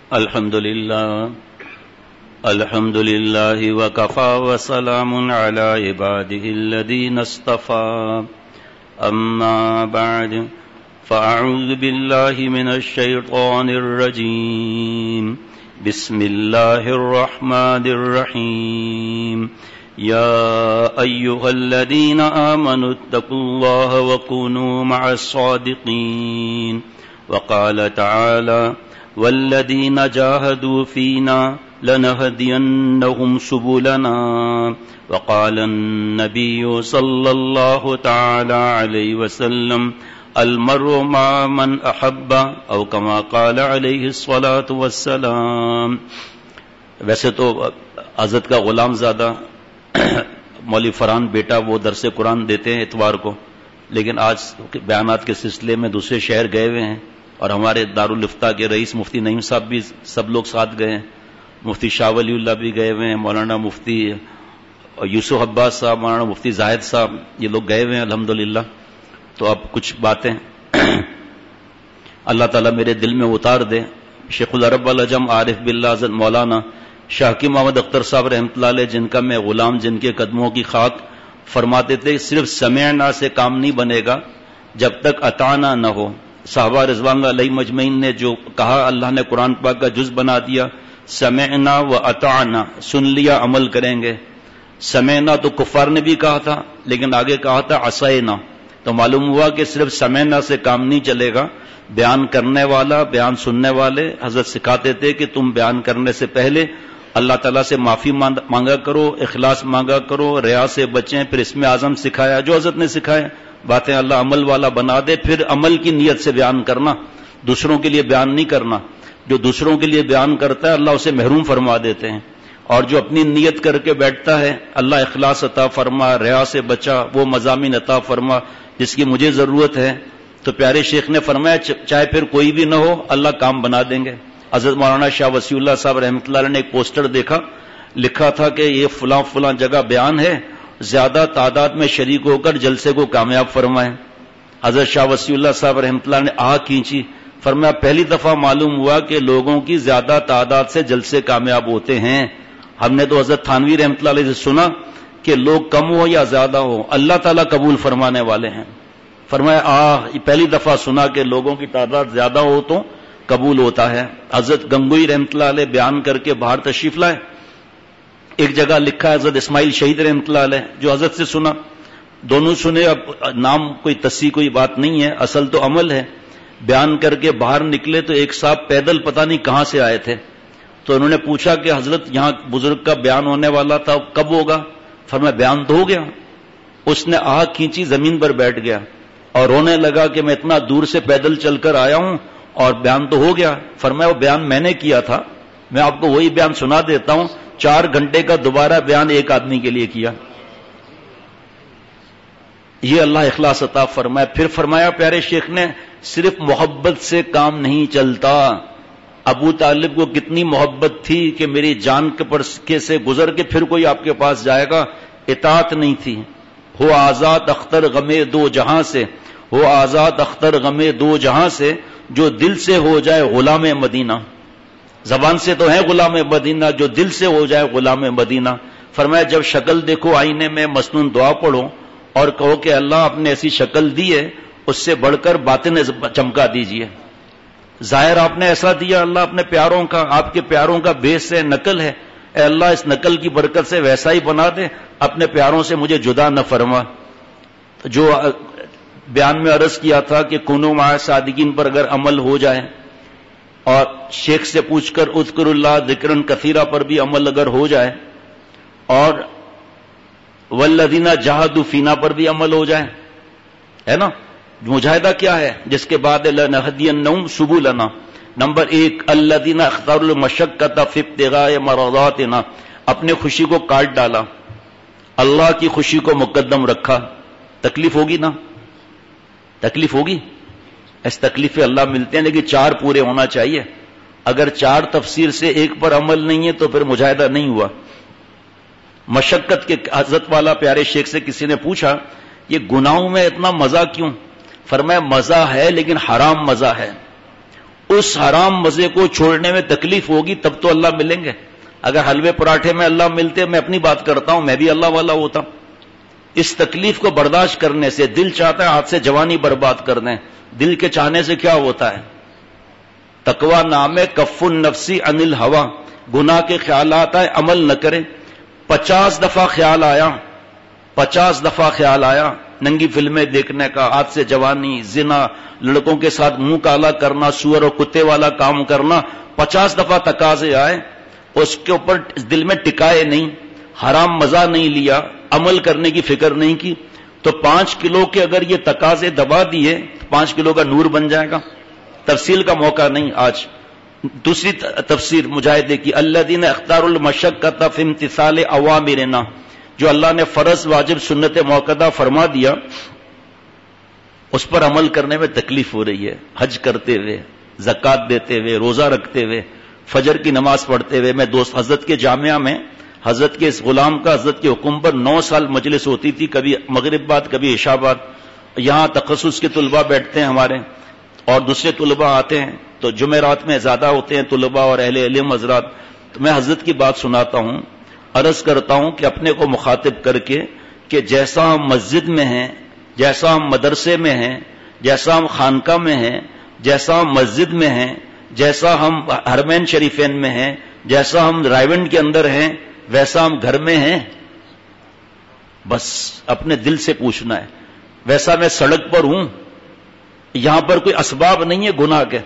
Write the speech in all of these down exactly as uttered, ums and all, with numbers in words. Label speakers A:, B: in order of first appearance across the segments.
A: الحمد لله الحمد لله وكفى وسلام على عباده الذين اصطفى أما بعد فأعوذ بالله من الشيطان الرجيم بسم الله الرحمن الرحيم يا أيها الذين آمنوا اتقوا الله وكونوا مع الصادقين وقال تعالى والذين جاهدوا فينا لنهدينهم سبلنا وقال النبي صلى الله تعالى عليه وسلم المرء مع من أحب أو كما قال عليه الصلاة والسلام. ویسے تو حضرت کا غلام زادہ مولوی فرحان بیٹا وہ درس قرآن دیتے ہیں اتوار کو، لیکن آج بیانات کے سلسلے میں دوسرے شہر گئے ہوئے ہیں، اور ہمارے دارالفتہ کے رئیس مفتی نعیم صاحب بھی سب لوگ ساتھ گئے ہیں، مفتی شاہ ولی اللہ بھی گئے ہوئے ہیں، مولانا مفتی یوسف عباس صاحب، مولانا مفتی زاہد صاحب، یہ لوگ گئے ہوئے ہیں الحمدللہ. تو اب کچھ باتیں اللہ تعالیٰ میرے دل میں اتار دے. شیخ العرب العجم عارف باللہ حضرت مولانا شاہ کی محمد اختر صاحب رحمۃ اللہ علیہ، جن کا میں غلام، جن کے قدموں کی خاک، فرماتے تھے صرف سمعنا سے کام نہیں بنے گا جب تک اطعنا نہ ہو. صحابہ رضوان اللہ علیہ مجمعین نے جو کہا، اللہ نے قرآن پاک کا جز بنا دیا، سمعنا و اطعنا، سن لیا عمل کریں گے. سمعنا تو کفار نے بھی کہا تھا، لیکن آگے کہا تھا عصینا. تو معلوم ہوا کہ صرف سمعنا سے کام نہیں چلے گا. بیان کرنے والا، بیان سننے والے، حضرت سکھاتے تھے کہ تم بیان کرنے سے پہلے اللہ تعالیٰ سے معافی مانگا کرو، اخلاص مانگا کرو، ریا سے بچیں. پھر اسم اعظم سکھایا جو حضرت نے سکھایا، باتیں اللہ عمل والا بنا دے. پھر عمل کی نیت سے بیان کرنا، دوسروں کے لیے بیان نہیں کرنا. جو دوسروں کے لیے بیان کرتا ہے اللہ اسے محروم فرما دیتے ہیں، اور جو اپنی نیت کر کے بیٹھتا ہے اللہ اخلاص عطا فرما، ریا سے بچا، وہ مضامین عطا فرما جس کی مجھے ضرورت ہے. تو پیارے شیخ نے فرمایا چاہے پھر کوئی بھی نہ ہو اللہ کام بنا دیں گے. حضرت مولانا شاہ وسیع اللہ صاحب رحمۃ اللہ علیہ نے ایک پوسٹر دیکھا، لکھا تھا کہ یہ فلاں فلاں جگہ بیان ہے، زیادہ تعداد میں شریک ہو کر جلسے کو کامیاب فرمائیں. حضرت شاہ وسیع اللہ صاحب رحمۃ اللہ نے آہ کھینچی، فرمایا پہلی دفعہ معلوم ہوا کہ لوگوں کی زیادہ تعداد سے جلسے کامیاب ہوتے ہیں. ہم نے تو حضرت تھانوی رحمۃ اللہ علیہ سے سنا کہ لوگ کم ہو یا زیادہ ہو اللہ تعالیٰ قبول فرمانے والے ہیں. فرمایا آہ، یہ پہلی دفعہ سنا کہ لوگوں کی تعداد زیادہ ہو تو قبول ہوتا ہے. حضرت گنگوئی رحمۃ اللہ علیہ بیان کر کے باہر تشریف لائے. ایک جگہ لکھا ہے حضرت اسماعیل شہید رحمۃ اللہ علیہ، جو حضرت سے سنا، دونوں سنے. اب نام کوئی تصحیح کوئی بات نہیں ہے، اصل تو عمل ہے. بیان کر کے باہر نکلے تو ایک صاحب پیدل پتہ نہیں کہاں سے آئے تھے. تو انہوں نے پوچھا کہ حضرت یہاں بزرگ کا بیان ہونے والا تھا، کب ہوگا؟ فرمایا بیان تو ہو گیا. اس نے آہ کھینچی، زمین پر بیٹھ گیا اور رونے لگا کہ میں اتنا دور سے پیدل چل کر آیا ہوں اور بیان تو ہو گیا. فرمایا وہ بیان میں نے کیا تھا، میں آپ کو وہی بیان سنا دیتا ہوں. چار گھنٹے کا دوبارہ بیان ایک آدمی کے لیے کیا. یہ اللہ اخلاص عطا فرمایا. پھر فرمایا پیارے شیخ نے صرف محبت سے کام نہیں چلتا. ابو طالب کو کتنی محبت تھی کہ میری جان کے پرسکے سے گزر کے پھر کوئی آپ کے پاس جائے گا. اطاعت نہیں تھی. ہو آزاد اختر غمے دو جہاں سے، ہو آزاد اختر غمے دو جہاں سے، جو دل سے ہو جائے غلام مدینہ. زبان سے تو ہے غلام مدینہ، جو دل سے ہو جائے غلام مدینہ. فرمایا جب شکل دیکھو آئینے میں مسنون دعا پڑھو اور کہو کہ اللہ آپ نے ایسی شکل دی ہے، اس سے بڑھ کر باطن چمکا دیجئے. ظاہر آپ نے ایسا دیا، اللہ اپنے پیاروں کا، آپ کے پیاروں کا بیس ہے، نقل ہے. اے اللہ اس نقل کی برکت سے ویسا ہی بنا دے، اپنے پیاروں سے مجھے جدا نہ فرما. جو بیان میں عرض کیا تھا کہ کنو مع صادقین پر اگر عمل ہو جائے، اور شیخ سے پوچھ کر اذکر اللہ ذکرن کثیرہ پر بھی عمل اگر ہو جائے، اور والذین جاہدوا فینا پر بھی عمل ہو جائے، ہے نا. مجاہدہ کیا ہے؟ جس کے بعد لنہدینہم سبلنا. نمبر ایک الذین اختاروا المشقۃ فی ابتغاء مرضاتنا، اپنے خوشی کو کاٹ ڈالا، اللہ کی خوشی کو مقدم رکھا. تکلیف ہوگی نا، تکلیف ہوگی. اس تکلیف اللہ ملتے ہیں، لیکن چار پورے ہونا چاہیے. اگر چار تفسیر سے ایک پر عمل نہیں ہے تو پھر مجاہدہ نہیں ہوا. مشقت کے حضرت والا پیارے شیخ سے کسی نے پوچھا یہ گناہوں میں اتنا مزہ کیوں؟ فرمایا مزہ ہے لیکن حرام مزہ ہے. اس حرام مزے کو چھوڑنے میں تکلیف ہوگی تب تو اللہ ملیں گے. اگر حلوے پراٹھے میں اللہ ملتے، میں اپنی بات کرتا ہوں، میں بھی اللہ والا ہوتا. اس تکلیف کو برداشت کرنے سے دل چاہتا ہے ہاتھ سے جوانی برباد کر دیں. دل کے چاہنے سے کیا ہوتا ہے؟ تقوی نام ہے کف النفسی عن الہوا. گناہ کے خیالات آئے، عمل نہ کرے. پچاس دفعہ خیال آیا، پچاس دفعہ خیال آیا ننگی فلمیں دیکھنے کا، ہاتھ سے جوانی، زنا، لڑکوں کے ساتھ منہ کالا کرنا، سور اور کتے والا کام کرنا. پچاس دفعہ تقاضے آئے، اس کے اوپر دل میں ٹکائے نہیں، حرام مزہ نہیں لیا، عمل کرنے کی فکر نہیں کی، تو پانچ کلو کے اگر یہ تقاضے دبا دیے پانچ کلو کا نور بن جائے گا. تفصیل کا موقع نہیں آج. دوسری تفسیر مجاہدے کی، الذین اختاروا المشقۃ فی امتثال اوامرنا، جو اللہ نے فرض واجب سنت موقدہ فرما دیا اس پر عمل کرنے میں تکلیف ہو رہی ہے. حج کرتے ہوئے، زکوٰۃ دیتے ہوئے، روزہ رکھتے ہوئے، فجر کی نماز پڑھتے ہوئے. میں دوست حضرت کے جامعہ میں حضرت کے اس غلام کا حضرت کے حکم پر نو سال مجلس ہوتی تھی، کبھی مغرب بعد کبھی عشاء بعد. یہاں تخصص کے طلباء بیٹھتے ہیں ہمارے اور دوسرے طلباء آتے ہیں، تو جمعرات میں زیادہ ہوتے ہیں طلباء اور اہل علم حضرات. تو میں حضرت کی بات سناتا ہوں، عرض کرتا ہوں کہ اپنے کو مخاطب کر کے کہ جیسا ہم مسجد میں ہیں، جیسا ہم مدرسے میں ہیں، جیسا ہم خانقاہ میں ہیں، جیسا ہم مسجد میں ہیں، جیسا ہم حرمین شریفین میں ہیں، جیسا ہم رائیونڈ کے اندر ہیں، ویسا ہم گھر میں ہیں. بس اپنے دل سے پوچھنا ہے. ویسا میں سڑک پر ہوں، یہاں پر کوئی اسباب نہیں ہے گناہ کے.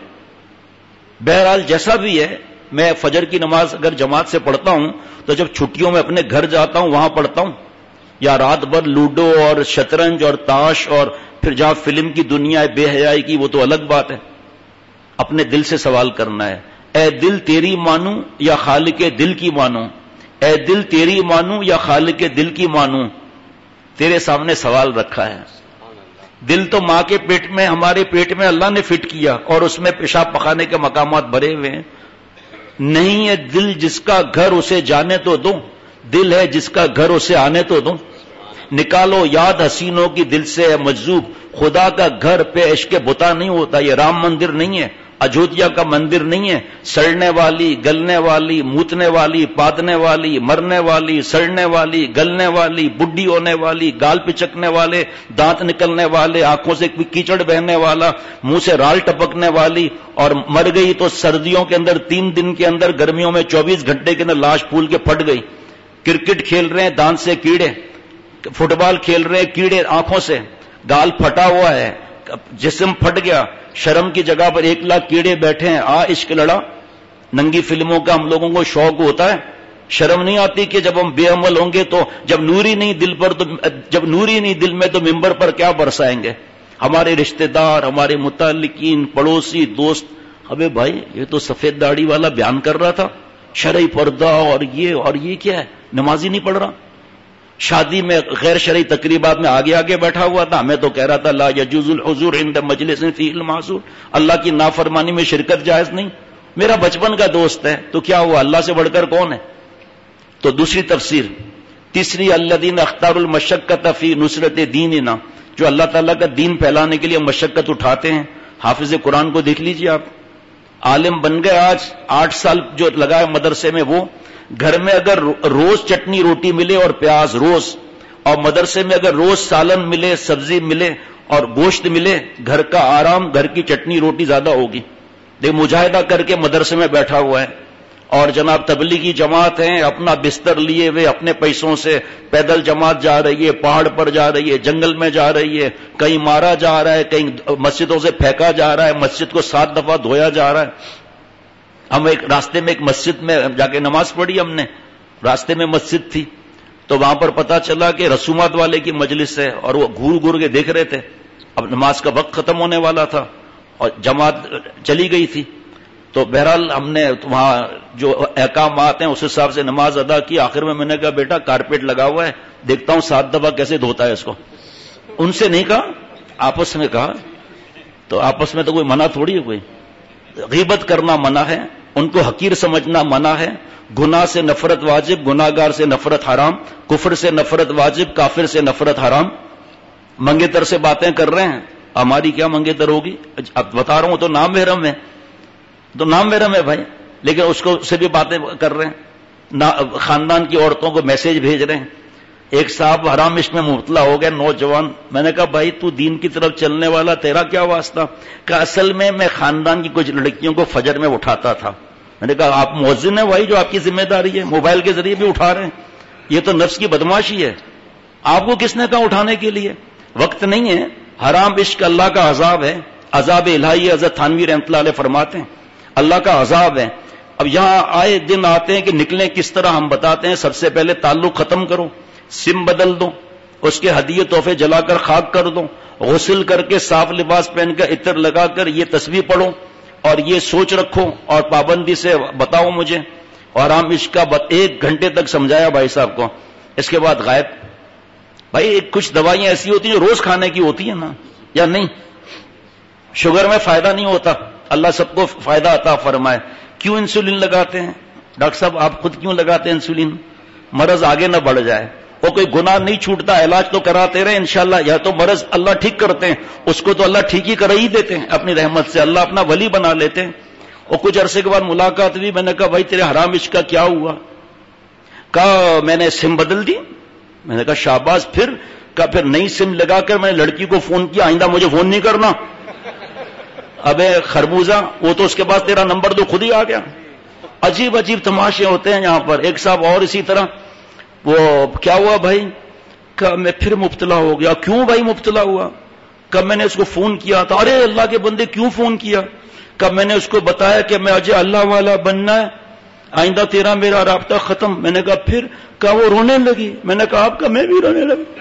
A: بہرحال جیسا بھی ہے، میں فجر کی نماز اگر جماعت سے پڑھتا ہوں تو جب چھٹیوں میں اپنے گھر جاتا ہوں وہاں پڑھتا ہوں، یا رات بھر لوڈو اور شطرنج اور تاش اور پھر جہاں فلم کی دنیا ہے بے حیائی کی، وہ تو الگ بات ہے. اپنے دل سے سوال کرنا ہے، اے دل تیری مانوں یا خالق دل کی مانوں؟ اے دل تیری مانوں یا خالق دل کی مانوں؟ تیرے سامنے سوال رکھا ہے. دل تو ماں کے پیٹ میں، ہمارے پیٹ میں اللہ نے فٹ کیا اور اس میں پیشاب پخانے کے مقامات بھرے ہوئے ہیں. نہیں ہے دل جس کا گھر اسے جانے تو دو، دل ہے جس کا گھر اسے آنے تو دو. نکالو یاد حسینوں کی دل سے ہے مجذوب. خدا کا گھر پہ عشق بتا نہیں ہوتا. یہ رام مندر نہیں ہے، اجودھیا کا مندر نہیں ہے. سڑنے والی، گلنے والی، موتنے والی، پادنے والی، مرنے والی، سڑنے والی، گلنے والی، بڈھی ہونے والی، گال پچکنے والے، دانت نکلنے والے، آنکھوں سے کیچڑ بہنے والا، منہ سے رال ٹپکنے والی، اور مر گئی تو سردیوں کے اندر تین دن کے اندر، گرمیوں میں چوبیس گھنٹے کے اندر لاش پھول کے پھٹ گئی. کرکٹ کھیل رہے ہیں دانت سے کیڑے، فٹ بال کھیل رہے ہیں کیڑے آنکھوں سے، گال پھٹا ہوا ہے، جسم پھٹ گیا، شرم کی جگہ پر ایک لاکھ کیڑے بیٹھے ہیں. آ عشق لڑا. ننگی فلموں کا ہم لوگوں کو شوق ہوتا ہے. شرم نہیں آتی کہ جب ہم بے عمل ہوں گے تو جب نور ہی نہیں دل پر تو جب نور ہی نہیں دل میں تو ممبر پر کیا برسائیں گے؟ ہمارے رشتہ دار، ہمارے متعلقین، پڑوسی، دوست، ابے بھائی یہ تو سفید داڑھی والا بیان کر رہا تھا شرعی پردہ اور یہ اور یہ کیا ہے، نماز ہی نہیں پڑھ رہا. شادی میں غیر شرعی تقریبات میں آگے آگے بیٹھا ہوا تھا. میں تو کہہ رہا تھا لا یجوز الحضور عند مجلس فیہ المعصور، اللہ کی نافرمانی میں شرکت جائز نہیں. میرا بچپن کا دوست ہے تو کیا ہوا، اللہ سے بڑھ کر کون ہے؟ تو دوسری تفسیر. تیسری الذین اختاروا المشقۃ فی نصرت دیننا، جو اللہ تعالیٰ کا دین پھیلانے کے لیے مشقت اٹھاتے ہیں. حافظ قرآن کو دیکھ لیجیے آپ، عالم بن گئے. آج آٹھ سال جو لگائے مدرسے میں، وہ گھر میں اگر روز چٹنی روٹی ملے اور پیاز روز، اور مدرسے میں اگر روز سالن ملے، سبزی ملے اور گوشت ملے، گھر کا آرام، گھر کی چٹنی روٹی زیادہ ہوگی. دیکھ مجاہدہ کر کے مدرسے میں بیٹھا ہوا ہے، اور جناب تبلیغی جماعت ہیں اپنا بستر لیے ہوئے اپنے پیسوں سے، پیدل جماعت جا رہی ہے، پہاڑ پر جا رہی ہے، جنگل میں جا رہی ہے، کہیں مارا جا رہا ہے، کہیں مسجدوں سے پھینکا جا رہا ہے، مسجد کو سات دفعہ دھویا جا رہا ہے. ہم ایک راستے میں ایک مسجد میں جا کے نماز پڑھی، ہم نے راستے میں مسجد تھی تو وہاں پر پتا چلا کہ رسومات والے کی مجلس ہے، اور وہ گھور گھور کے دیکھ رہے تھے. اب نماز کا وقت ختم ہونے والا تھا اور جماعت چلی گئی تھی. تو بہرحال ہم نے وہاں جو احکامات ہیں اس حساب سے نماز ادا کی. آخر میں میں نے کہا بیٹا کارپیٹ لگا ہوا ہے، دیکھتا ہوں سات دفعہ کیسے دھوتا ہے اس کو. ان سے نہیں کہا، آپس میں کہا. تو آپس میں تو کوئی منع تھوڑی ہے، کوئی غیبت کرنا منع ہے، ان کو حقیر سمجھنا منع ہے. گناہ سے نفرت واجب، گناہگار سے نفرت حرام. کفر سے نفرت واجب، کافر سے نفرت حرام. منگیتر سے باتیں کر رہے ہیں، ہماری کیا منگیتر ہوگی؟ اب بتا رہا ہوں تو نام محرم ہے. تو نام محرم ہے بھائی، لیکن اس کو سے بھی باتیں کر رہے ہیں، خاندان کی عورتوں کو میسج بھیج رہے ہیں. ایک صاحب حرام عشق میں مبتلا ہو گئے نوجوان. میں نے کہا بھائی تو دین کی طرف چلنے والا، تیرا کیا واسطہ؟ کہ اصل میں میں خاندان کی کچھ لڑکیوں کو فجر میں اٹھاتا تھا. میں نے کہا آپ مؤذن ہیں بھائی، جو آپ کی ذمہ داری ہے، موبائل کے ذریعے بھی اٹھا رہے ہیں، یہ تو نفس کی بدماشی ہے. آپ کو کس نے کہا اٹھانے کے لیے؟ وقت نہیں ہے. حرام عشق اللہ کا عذاب ہے، عذاب الہی. حضرت تھانوی رحمۃ اللہ علیہ فرماتے ہیں اللہ کا عذاب ہے. اب یہاں آئے دن آتے ہیں کہ نکلیں کس طرح، ہم بتاتے ہیں. سب سے پہلے تعلق ختم کرو، سم بدل دو، اس کے ہدیے تحفے جلا کر خاک کر دو، غسل کر کے صاف لباس پہن کر عطر لگا کر یہ تسبیح پڑھو اور یہ سوچ رکھو اور پابندی سے بتاؤ مجھے. اور ہم اس کا ایک گھنٹے تک سمجھایا بھائی صاحب کو، اس کے بعد غائب. بھائی کچھ دوائیاں ایسی ہوتی ہیں جو روز کھانے کی ہوتی ہیں نا، یا نہیں؟ شوگر میں فائدہ نہیں ہوتا، اللہ سب کو فائدہ عطا فرمائے. کیوں انسولین لگاتے ہیں ڈاکٹر صاحب؟ آپ خود کیوں لگاتے ہیں انسولین؟ مرض آگے نہ بڑھ جائے. وہ کوئی گناہ نہیں چھوٹتا، علاج تو کراتے رہے انشاءاللہ. یا تو مرض اللہ ٹھیک کرتے ہیں، اس کو تو اللہ ٹھیک ہی کرا ہی دیتے ہیں اپنی رحمت سے، اللہ اپنا ولی بنا لیتے ہیں. اور کچھ عرصے کے بعد ملاقات ہوئی، میں نے کہا بھائی تیرے حرام عشق کا کیا ہوا؟ کہا میں نے سم بدل دی. میں نے کہا شاباش. پھر کہا پھر نئی سم لگا کر میں نے لڑکی کو فون کیا، آئندہ مجھے فون نہیں کرنا. ابے خربوزہ، وہ تو اس کے بعد تیرا نمبر تو خود ہی آ گیا. عجیب عجیب تماشے ہوتے ہیں یہاں پر. ایک صاحب اور اسی طرح، وہ کیا ہوا بھائی؟ کہ میں پھر مبتلا ہو گیا. کیوں بھائی مبتلا ہوا؟ کہ میں نے اس کو فون کیا تھا. ارے اللہ کے بندے کیوں فون کیا؟ کہ میں نے اس کو بتایا کہ میں اجے اللہ والا بننا ہے، آئندہ تیرا میرا رابطہ ختم. میں نے کہا پھر؟ کہ وہ رونے لگی. میں نے کہا آپ کا میں بھی رونے لگی.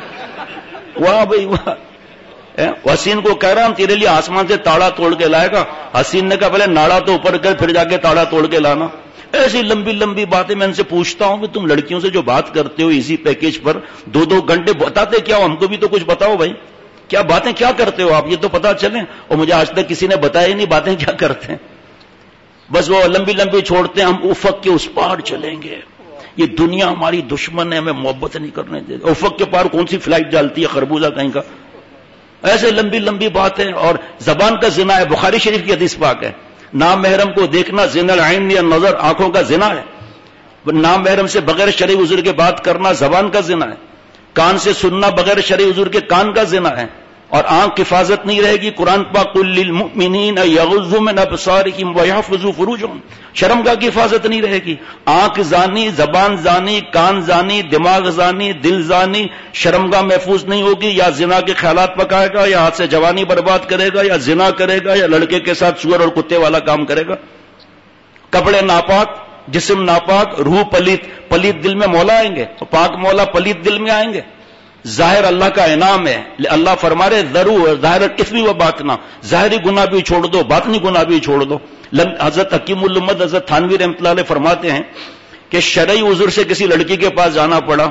A: واہ بھائی واہ. حسین کو کہہ رہا ہوں تیرے لیے آسمان سے تاڑا توڑ کے لائے گا. حسین نے کہا پہلے ناڑا تو اوپر کر پھر جا کے تاڑا توڑ کے لانا. ایسی لمبی لمبی باتیں. میں ان سے پوچھتا ہوں کہ تم لڑکیوں سے جو بات کرتے ہو ایزی پیکیج پر، دو دو گھنٹے بتاتے کیا ہو؟ ہم کو بھی تو کچھ بتاؤ بھائی، کیا باتیں کیا کرتے ہو آپ؟ یہ تو پتا چلیں. اور مجھے آج تک کسی نے بتایا ہی نہیں باتیں کیا کرتے ہیں. بس وہ لمبی لمبی چھوڑتے ہیں، ہم افق کے اس پار چلیں گے. یہ دنیا ہماری دشمن ہے، ہمیں محبت نہیں کرنے دیتے. افق کے پار کون سی فلائٹ ڈالتی ہے خربوزہ کہیں کا؟ ایسے لمبی لمبی باتیں. اور زبان کا زنا ہے، بخاری شریف کی حدیث پاک ہے، نام محرم کو دیکھنا زنا العین یا نظر، آنکھوں کا زنا ہے. نام محرم سے بغیر شرعی عذر کے بات کرنا زبان کا زنا ہے. کان سے سننا بغیر شرعی عذر کے کان کا زنا ہے. اور آنکھ کی حفاظت نہیں رہے گی. قرآن پاک قل للمؤمنین یغضوا من ابصارہم ویحفظوا فروجہم، شرمگاہ کی حفاظت نہیں رہے گی. آنکھ زانی، زبان زانی، کان زانی، دماغ زانی، دل زانی، شرمگاہ محفوظ نہیں ہوگی. یا زنا کے خیالات پکائے گا، یا ہاتھ سے جوانی برباد کرے گا، یا زنا کرے گا، یا لڑکے کے ساتھ سور اور کتے والا کام کرے گا. کپڑے ناپاک، جسم ناپاک، روح پلیت. پلیت دل میں مولا آئیں گے، پاک مولا پلیت دل میں آئیں گے. ظاہر اللہ کا انعام ہے. اللہ فرما رہے ضرور ظاہر اسمی و باطنا، ظاہری گناہ بھی چھوڑ دو، باطنی گناہ بھی چھوڑ دو. حضرت حکیم الامت حضرت تھانوی رحمۃ اللہ علیہ فرماتے ہیں کہ شرعی عذر سے کسی لڑکی کے پاس جانا پڑا.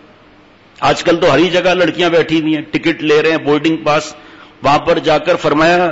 A: آج کل تو ہر ہی جگہ لڑکیاں بیٹھی ہوئی ہیں، ٹکٹ لے رہے ہیں، بورڈنگ پاس. وہاں پر جا کر فرمایا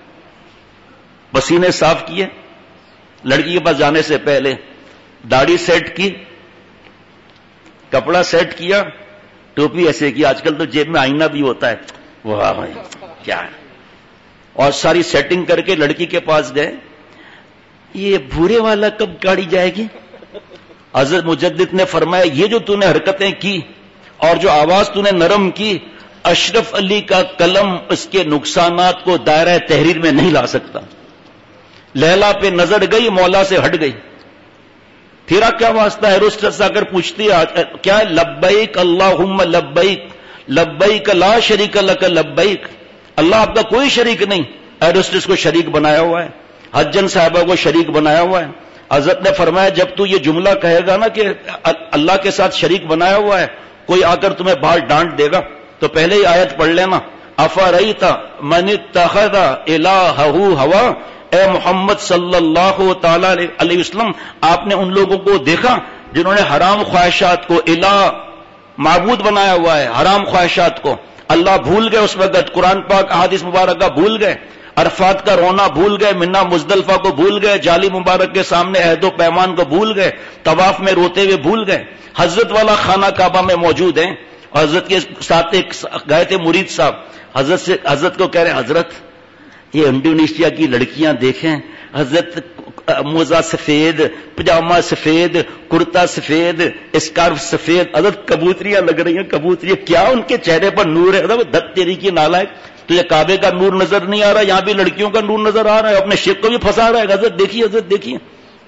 A: پسینے صاف کیے، لڑکی کے پاس جانے سے پہلے داڑھی سیٹ کی، کپڑا سیٹ کیا، ٹوپی ایسے کی. آج کل تو جیب میں آئینہ بھی ہوتا ہے. واہ بھائی کیا ہے. اور ساری سیٹنگ کر کے لڑکی کے پاس گئے. یہ بھورے والا کب گاڑی جائے گی؟ حضرت مجدد نے فرمایا یہ جو تو نے حرکتیں کی اور جو آواز تو نے نرم کی، اشرف علی کا قلم اس کے نقصانات کو دائرہ تحریر میں نہیں لا سکتا. لیلا پہ نظر گئی، مولا سے ہٹ گئی. تیرا کیا واسطہ ہے؟ روسٹس آ کر پوچھتی ہے کیا ہے؟ لبیک اللہم لبیک لبیک لا شریک لک لبیک. اللہ آپ کا کوئی شریک نہیں. ایروسٹس کو شریک بنایا ہوا ہے، حجن صاحبہ کو شریک بنایا ہوا ہے. حضرت نے فرمایا جب تو یہ جملہ کہے گا نا کہ اللہ کے ساتھ شریک بنایا ہوا ہے، کوئی آ کر تمہیں باہر ڈانٹ دے گا تو پہلے ہی آیت پڑھ لینا، افریت من اتخذ الہہ ہوا. اے محمد صلی اللہ تعالی علیہ وسلم، آپ نے ان لوگوں کو دیکھا جنہوں نے حرام خواہشات کو الہ معبود بنایا ہوا ہے. حرام خواہشات کو اللہ بھول گئے اس وقت، قرآن پاک احادیث مبارکہ بھول گئے، عرفات کا رونا بھول گئے، منا مزدلفہ کو بھول گئے، جالی مبارک کے سامنے عہد و پیمان کو بھول گئے، طواف میں روتے ہوئے بھول گئے. حضرت والا خانہ کعبہ میں موجود ہیں. حضرت کے ساتھ ایک گئے تھے مرید صاحب، حضرت سے حضرت کو کہہ رہے ہیں حضرت یہ انڈونیشیا کی لڑکیاں دیکھیں، حضرت موزہ سفید، پجامہ سفید، کرتا سفید، اسکارف سفید، حضرت کبوتریاں لگ رہی ہیں، کبوتریاں کیا ان کے چہرے پر نور ہے؟ حضرت دت تیری کی نالائق، تجھے کعبے کا نور نظر نہیں آ رہا؟ یہاں بھی لڑکیوں کا نور نظر آ رہا ہے، اپنے شیخ کو بھی پھنسا رہا ہے. حضرت دیکھیے، حضرت دیکھیے،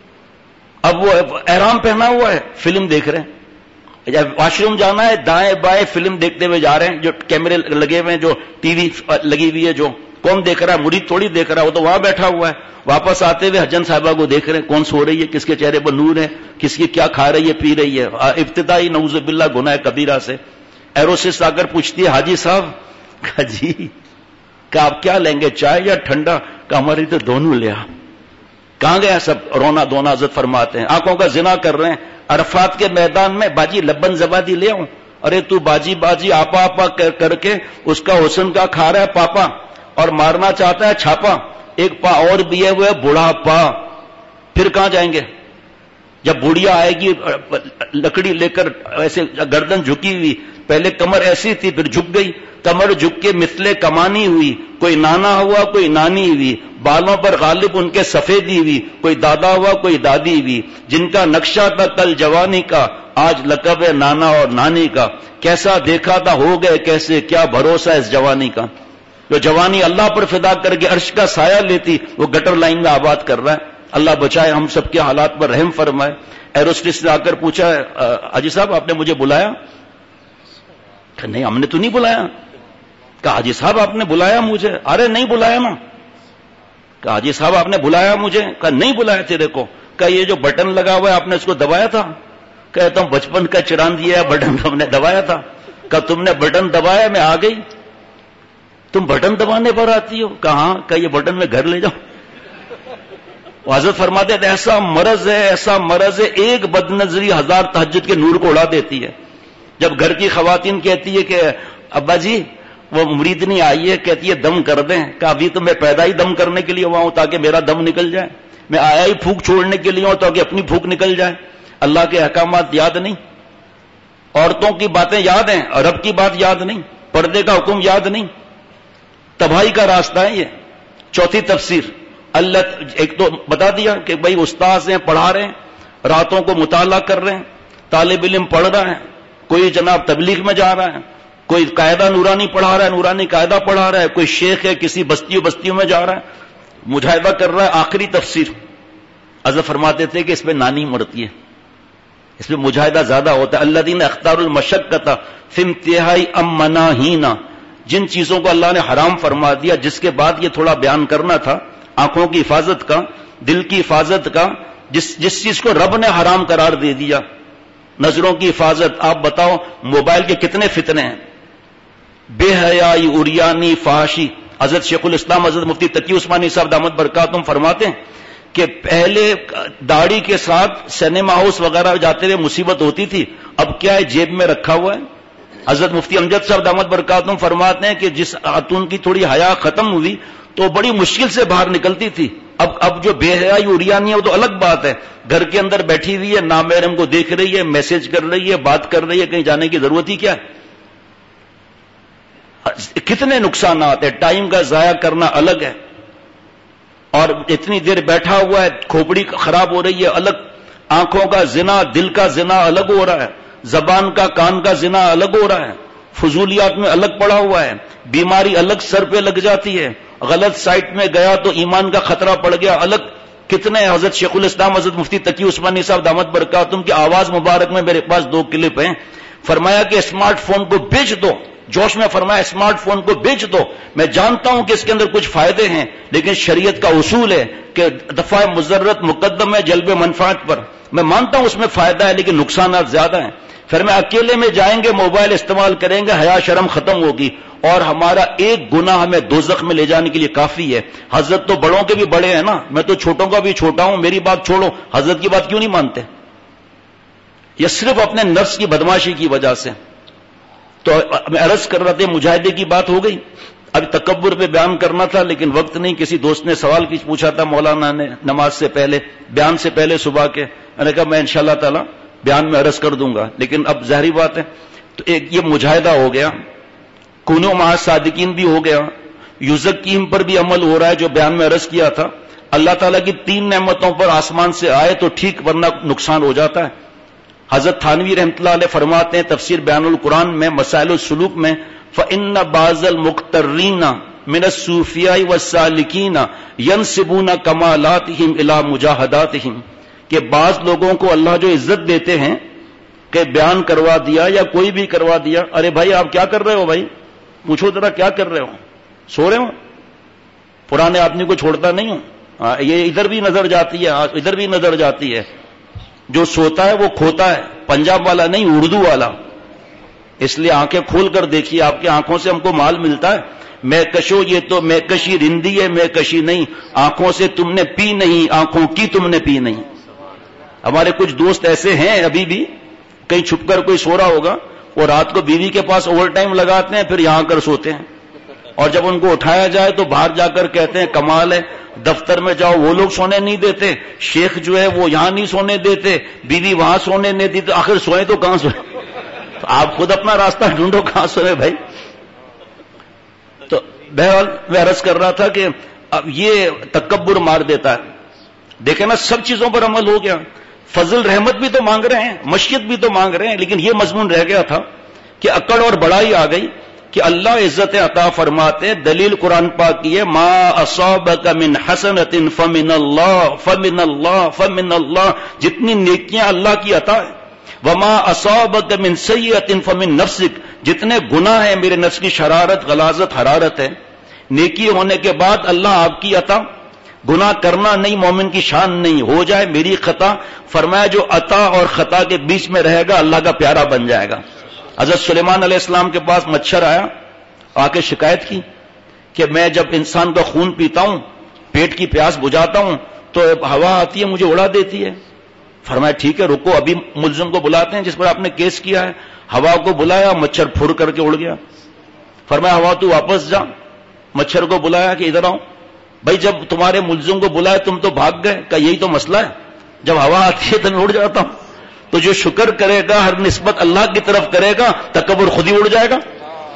A: اب وہ احرام پہنا ہوا ہے، فلم دیکھ رہے ہیں. جب واش روم جانا ہے دائیں بائیں فلم دیکھتے ہوئے جا رہے ہیں، جو کیمرے لگے ہوئے ہیں، جو ٹی وی لگی ہوئی ہے، جو کون دیکھ رہا ہے؟ مرید تھوڑی دیکھ رہا ہے، وہ تو وہاں بیٹھا ہوا ہے. واپس آتے ہوئے حجن صاحبہ کو دیکھ رہے ہیں، کون سو رہی ہے، کس کے چہرے پر نور ہے، کس کی کیا کھا رہی ہے، پی رہی ہے. ابتدائی نعوذ باللہ گناہ کبیرہ سے. ایروسس آ کر پوچھتی ہے حاجی صاحب، کہا جی، کہ آپ کیا لیں گے، چائے یا ٹھنڈا؟ کہ ہماری تو دونوں لیا. کہاں گئے سب؟ رونا دھونا. حضرت فرماتے ہیں آنکھوں کا زنا کر رہے ہیں عرفات کے میدان میں، باجی لبن زبادی لے آؤں؟ ارے تو باجی باجی آپا آپا کر کے اس کا حسن کا کھا رہا ہے پاپا، اور مارنا چاہتا ہے چھاپا. ایک پا اور بھی ہے، وہ ہے بوڑھا پا. پھر کہاں جائیں گے؟ جب بوڑھیا آئے گی لکڑی لے کر، ایسے گردن جھکی ہوئی، پہلے کمر ایسی تھی پھر جھک گئی، کمر جھک کے مثلے کمانی ہوئی، کوئی نانا ہوا کوئی نانی ہوئی، بالوں پر غالب ان کے سفیدی ہوئی، کوئی دادا ہوا کوئی دادی ہوئی. جن کا نقشہ تھا کل جوانی کا، آج لقب ہے نانا اور نانی کا. کیسا دیکھا تھا ہو گئے کیسے، کیا بھروسہ اس جوانی کا. جو جوانی اللہ پر فدا کر کے عرش کا سایہ لیتی، وہ گٹر لائن میں آباد کر رہا ہے. اللہ بچائے، ہم سب کے حالات پر رحم فرمائے. ایروسٹس نے آ کر پوچھا، حاجی صاحب آپ نے مجھے بلایا؟ کہ نہیں ہم نے تو نہیں بلایا. کہا حاجی صاحب آپ نے بلایا مجھے؟ ارے نہیں بلایا نا. کہا حاجی صاحب آپ نے بلایا مجھے؟ کہا نہیں بلایا تیرے کو. کہا یہ جو بٹن لگا ہوا ہے آپ نے اس کو دبایا تھا؟ کہتا ہوں بچپن کا چران دیا ہے، بٹن ہم نے دبایا تھا. کہا تم نے بٹن دبایا میں آ گئی، تم بٹن دبانے پر آتی ہو؟ کہاں؟ کہ یہ بٹن میں گھر لے جاؤ. حضرت فرماتے ہیں ایسا مرض ہے، ایسا مرض ہے، ایک بد نظری ہزار تہجد کے نور کو اڑا دیتی ہے. جب گھر کی خواتین کہتی ہے کہ ابا جی وہ مریدنی آئی ہے، کہتی ہے دم کر دیں. کہ ابھی تو میں پیدا ہی دم کرنے کے لیے ہوا ہوں تاکہ میرا دم نکل جائے، میں آیا ہی پھونک چھوڑنے کے لیے ہوں تاکہ اپنی پھونک نکل جائے. اللہ کے احکامات یاد نہیں، عورتوں کی باتیں یاد ہیں، رب کی بات یاد نہیں، پردے کا حکم یاد نہیں. تباہی کا راستہ ہے یہ. چوتھی تفسیر اللہ، ایک تو بتا دیا کہ بھائی استاذ ہیں پڑھا رہے ہیں، راتوں کو مطالعہ کر رہے ہیں، طالب علم پڑھ رہا ہے، کوئی جناب تبلیغ میں جا رہا ہے، کوئی قاعدہ نورانی پڑھا رہا ہے، نورانی قاعدہ پڑھا رہا ہے، کوئی شیخ ہے کسی بستیوں بستیوں میں جا رہا ہے، مجاہدہ کر رہا ہے. آخری تفسیر حضرت فرماتے تھے کہ اس میں نانی مرتی ہے، اس میں مجاہدہ زیادہ ہوتا ہے. الذین اختاروا المشقۃ فی انتہائی مناہینا، جن چیزوں کو اللہ نے حرام فرما دیا، جس کے بعد یہ تھوڑا بیان کرنا تھا، آنکھوں کی حفاظت کا، دل کی حفاظت کا. جس جس چیز کو رب نے حرام قرار دے دیا، نظروں کی حفاظت. آپ بتاؤ موبائل کے کتنے فتنے ہیں، بے حیائی، اریانی، فحاشی. حضرت شیخ الاسلام حضرت مفتی تقی عثمانی صاحب دامت برکاتہم فرماتے ہیں کہ پہلے داڑھی کے ساتھ سینما ہاؤس وغیرہ جاتے ہوئے مصیبت ہوتی تھی، اب کیا ہے جیب میں رکھا ہوا ہے. حضرت مفتی امجد صاحب دامت برکاتہم فرماتے ہیں کہ جس خاتون کی تھوڑی حیا ختم ہوئی تو بڑی مشکل سے باہر نکلتی تھی. اب اب جو بے حیائی اریانی ہے وہ تو الگ بات ہے، گھر کے اندر بیٹھی ہوئی ہے، نامحرم کو دیکھ رہی ہے، میسج کر رہی ہے، بات کر رہی ہے، کہیں جانے کی ضرورت ہی کیا ہے. کتنے نقصانات ہیں. ٹائم کا ضائع کرنا الگ ہے، اور اتنی دیر بیٹھا ہوا ہے کھوپڑی خراب ہو رہی ہے الگ. آنکھوں کا زنا، دل کا زنا الگ ہو رہا ہے، زبان کا کان کا زنا الگ ہو رہا ہے، فضولیات میں الگ پڑا ہوا ہے، بیماری الگ سر پہ لگ جاتی ہے، غلط سائٹ میں گیا تو ایمان کا خطرہ پڑ گیا الگ. کتنے حضرت شیخ الاسلام حضرت مفتی تقی عثمانی صاحب دامت برکاتہم کی آواز مبارک میں میرے پاس دو کلپ ہیں. فرمایا کہ اسمارٹ فون کو بیچ دو، جوش میں فرمایا اسمارٹ فون کو بیچ دو. میں جانتا ہوں کہ اس کے اندر کچھ فائدے ہیں، لیکن شریعت کا اصول ہے کہ دفع مضرت مقدم ہے جلب منفعت پر. میں مانتا ہوں اس میں فائدہ ہے لیکن نقصانات زیادہ ہیں. پھر میں اکیلے میں جائیں گے، موبائل استعمال کریں گے، حیا شرم ختم ہوگی، اور ہمارا ایک گناہ ہمیں دوزخ میں لے جانے کے لیے کافی ہے. حضرت تو بڑوں کے بھی بڑے ہیں نا، میں تو چھوٹوں کا بھی چھوٹا ہوں، میری بات چھوڑو، حضرت کی بات کیوں نہیں مانتے؟ یہ صرف اپنے نفس کی بدماشی کی وجہ سے. تو میں عرض کر رہا تھا مجاہدے کی بات ہو گئی. اب تکبر پہ بیان کرنا تھا لیکن وقت نہیں. کسی دوست نے سوال کی پوچھا تھا مولانا نے نماز سے پہلے، بیان سے پہلے صبح کے. میں نے کہا میں انشاءاللہ تعالی بیان میں عرض کر دوں گا، لیکن اب ظاہری بات ہے. تو ایک یہ مجاہدہ ہو گیا، کونوا مع صادقین بھی ہو گیا، یزکیم پر بھی عمل ہو رہا ہے جو بیان میں عرض کیا تھا. اللہ تعالیٰ کی تین نعمتوں پر آسمان سے آئے تو ٹھیک ورنہ نقصان ہو جاتا ہے. حضرت تھانوی رحمۃ اللہ علیہ فرماتے ہیں تفسیر بیان القرآن میں مسائل السلوک میں فَإِنَّ بَعْضَ الْمُقْتَرِّينَ مِنَ الصُّوفِيَاءِ وَالسَّالِكِينَ يَنْسِبُونَ كَمَالَاتِهِمْ إِلَى مُجَاهَدَاتِهِمْ کہ بعض لوگوں کو اللہ جو عزت دیتے ہیں کہ بیان کروا دیا یا کوئی بھی کروا دیا, ارے بھائی آپ کیا کر رہے ہو, بھائی پوچھو ذرا کیا کر رہے ہو, سو رہے ہو, پرانے آدمی کو چھوڑتا نہیں ہوں, یہ ادھر بھی نظر جاتی ہے ادھر بھی نظر جاتی ہے, جو سوتا ہے وہ کھوتا ہے, پنجاب والا نہیں اردو والا. اس لیے آنکھیں کھول کر دیکھیے, آپ کی آنکھوں سے ہم کو مال ملتا ہے. میں کشو یہ تو میں کشی رندی ہے, میں کشی نہیں, آنکھوں سے تم نے پی نہیں, آنکھوں کی تم نے پی نہیں. ہمارے کچھ دوست ایسے ہیں ابھی بھی, کہیں چھپ کر کوئی سو رہا ہوگا, وہ رات کو بیوی کے پاس اوور ٹائم لگاتے ہیں, پھر یہاں کر سوتے ہیں, اور جب ان کو اٹھایا جائے تو باہر جا کر کہتے ہیں کمال ہے, دفتر میں جاؤ وہ لوگ سونے نہیں دیتے, شیخ جو ہے وہ یہاں نہیں سونے دیتے, بیوی وہاں سونے نہیں دیتے, آخر سوئے تو کہاں سوئے؟ تو آپ خود اپنا راستہ ڈھونڈو کہاں سوئے بھائی. تو بہرحال میں عرض کر رہا تھا کہ اب یہ تکبر مار دیتا ہے. دیکھیں نا سب چیزوں پر عمل ہو گیا, فضل رحمت بھی تو مانگ رہے ہیں, مشیت بھی تو مانگ رہے ہیں, لیکن یہ مضمون رہ گیا تھا کہ اکڑ اور بڑائی آ گئی کہ اللہ عزت عطا فرماتے. دلیل قرآن پاک کی ہے ما اصابک من حسنۃ فمن اللہ فمن اللہ فمن اللہ, جتنی نیکیاں اللہ کی عطا ہے. وما اصابک من سیئۃ فمن نفسک, جتنے گناہ ہیں میرے نفس کی شرارت غلاظت حرارت ہے. نیکی ہونے کے بعد اللہ آپ کی عطا, گناہ کرنا نہیں مومن کی شان نہیں, ہو جائے میری خطا, فرمایا جو عطا اور خطا کے بیچ میں رہے گا اللہ کا پیارا بن جائے گا. حضرت سلیمان علیہ السلام کے پاس مچھر آیا, آ کے شکایت کی کہ میں جب انسان کا خون پیتا ہوں, پیٹ کی پیاس بجھاتا ہوں, تو ہوا آتی ہے مجھے اڑا دیتی ہے. فرمایا ٹھیک ہے رکو, ابھی ملزم کو بلاتے ہیں جس پر آپ نے کیس کیا ہے. ہوا کو بلایا, مچھر پھر کر کے اڑ گیا. فرمایا ہوا تو واپس جا. مچھر کو بلایا کہ ادھر آؤ. بھائی جب تمہارے ملزم کو بلائے تم تو بھاگ گئے, کہ یہی تو مسئلہ ہے, جب ہوا آتی ہے تو میں اڑ جاتا ہوں. تو جو شکر کرے گا ہر نسبت اللہ کی طرف کرے گا, تکبر خود ہی اڑ جائے گا.